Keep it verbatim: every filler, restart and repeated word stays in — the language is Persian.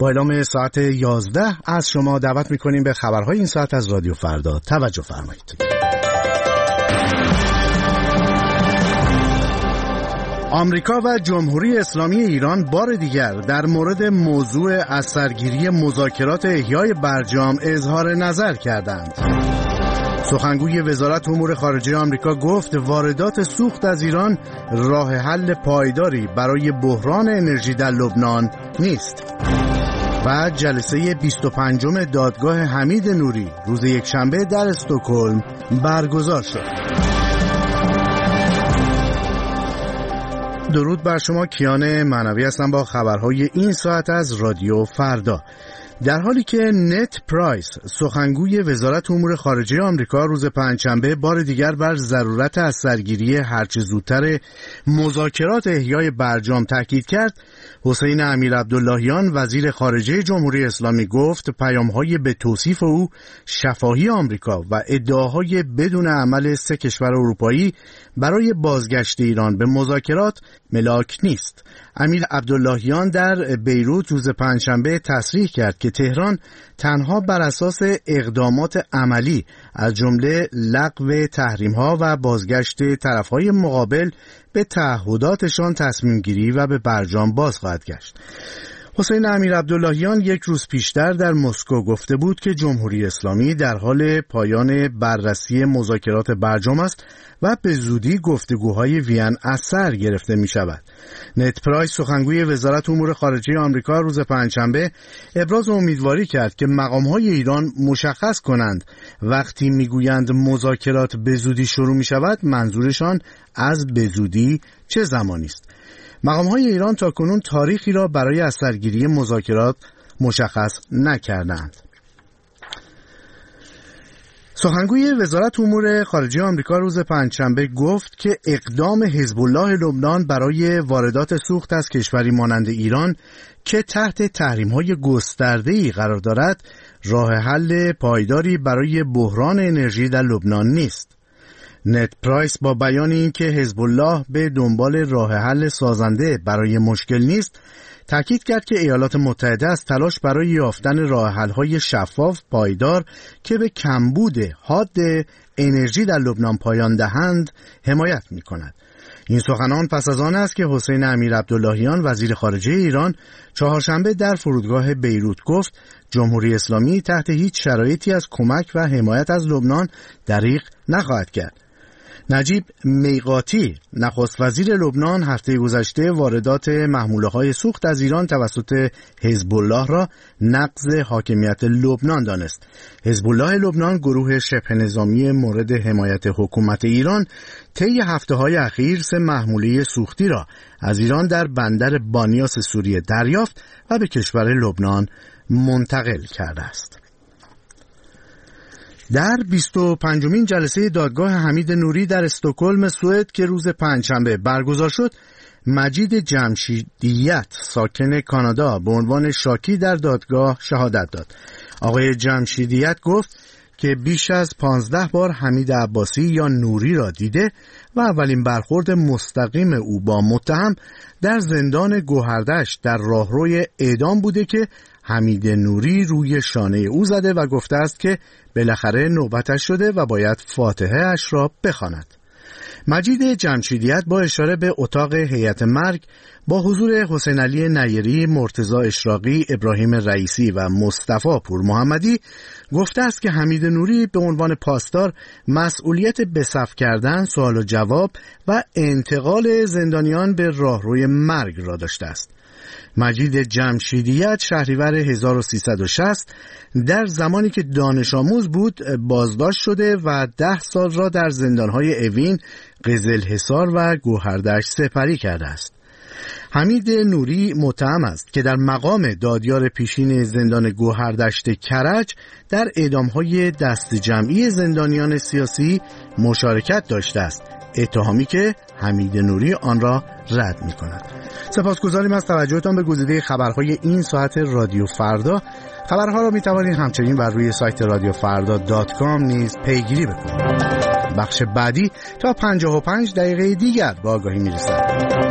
با اعلام ساعت یازده از شما دعوت می‌کنیم به خبرهای این ساعت از رادیو فردا. توجه فرمایید. آمریکا و جمهوری اسلامی ایران بار دیگر در مورد موضوع از سرگیری مذاکرات احیای برجام اظهار نظر کردند. سخنگوی وزارت امور خارجه آمریکا گفت واردات سوخت از ایران راه حل پایداری برای بحران انرژی در لبنان نیست. و جلسه بیست و پنجم دادگاه حمید نوری روز یکشنبه در استکهلم برگزار شد. درود بر شما، کیان معنوی هستم با خبرهای این ساعت از رادیو فردا. در حالی که نت پرایس سخنگوی وزارت امور خارجه آمریکا روز پنجشنبه بار دیگر بر ضرورت از سرگیری هرچه زودتر مذاکرات احیای برجام تاکید کرد، حسین امیرعبداللهیان وزیر خارجه جمهوری اسلامی گفت پیام‌های به توصیف او شفاهی آمریکا و ادعاهای بدون عمل سه کشور اروپایی برای بازگشت ایران به مذاکرات ملاک نیست. امیرعبداللهیان در بیروت روز پنجشنبه تصریح کرد که تهران تنها بر اساس اقدامات عملی از جمله لغو تحریم‌ها و بازگشت طرف‌های مقابل به تعهداتشان تصمیم گیری و به برجام باز خواهد گشت. حسین امیرعبداللهیان یک روز پیشتر در مسکو گفته بود که جمهوری اسلامی در حال پایان بررسی مذاکرات برجام است و به زودی گفتگوهای وین از سر گرفته می شود. نت پرایس سخنگوی وزارت امور خارجه آمریکا روز پنجشنبه ابراز امیدواری کرد که مقام‌های ایران مشخص کنند وقتی میگویند مذاکرات به زودی شروع می شود منظورشان از به زودی چه زمانی است. مقام‌های ایران تاکنون تاریخی را برای از سرگیری مذاکرات مشخص نکردند. سخنگوی وزارت امور خارجه آمریکا روز پنجشنبه گفت که اقدام حزب الله لبنان برای واردات سوخت از کشوری مانند ایران که تحت تحریم‌های گسترده‌ای قرار دارد، راه حل پایداری برای بحران انرژی در لبنان نیست. نت پرایس با بیان اینکه حزب الله به دنبال راه حل سازنده برای مشکل نیست، تاکید کرد که ایالات متحده از تلاش برای یافتن راه حل‌های شفاف پایدار که به کمبود حاد انرژی در لبنان پایان دهند حمایت می‌کند. این سخنان پس از آن است که حسین امیرعبداللهیان وزیر خارجه ایران چهارشنبه در فرودگاه بیروت گفت جمهوری اسلامی تحت هیچ شرایطی از کمک و حمایت از لبنان دریغ نخواهد کرد. نجیب میقاتی نخست وزیر لبنان هفته گذشته واردات محموله‌های سوخت از ایران توسط حزب الله را نقض حاکمیت لبنان دانست. حزب الله لبنان گروه شبه نظامی مورد حمایت حکومت ایران طی هفته‌های اخیر سه محموله سوختی را از ایران در بندر بانیاس سوریه دریافت و به کشور لبنان منتقل کرده است. در بیست و پنجمین جلسه دادگاه حمید نوری در استکهلم سوئد که روز پنجشنبه برگزار شد، مجید جمشیدیت ساکن کانادا به عنوان شاکی در دادگاه شهادت داد. آقای جمشیدیت گفت که بیش از پانزده بار حمید عباسی یا نوری را دیده و اولین برخورد مستقیم او با متهم در زندان گوهردشت در راهروی اعدام بوده که حمید نوری روی شانه او زده و گفته است که بالاخره نوبتش شده و باید فاتحه اش را بخواند. مجید جمشیدیت با اشاره به اتاق هیئت مرگ با حضور حسین علی نیری، مرتضی اشراقی، ابراهیم رئیسی و مصطفی پور محمدی گفته است که حمید نوری به عنوان پاسدار مسئولیت به صف کردن، سوال و جواب و انتقال زندانیان به راهروی مرگ را داشته است. مجید جمشیدیت شهریور هزار و سیصد و شصت در زمانی که دانش آموز بود بازداشت شده و ده سال را در زندانهای اوین، قزلحصار و گوهردشت سپری کرده است. حمید نوری متهم است که در مقام دادیار پیشین زندان گوهردشت کرج در اعدامهای دست جمعی زندانیان سیاسی مشارکت داشته است، اتهامی که حمید نوری آن را رد می کند. سپاسگزاریم از توجهتان به گزیده خبرهای این ساعت رادیو فردا. خبرها را می توانید همچنین بر روی سایت رادیو فردا دات کام نیز پیگیری بکنید. بخش بعدی تا پنجاه و پنج دقیقه دیگر با آگاهی می رسد.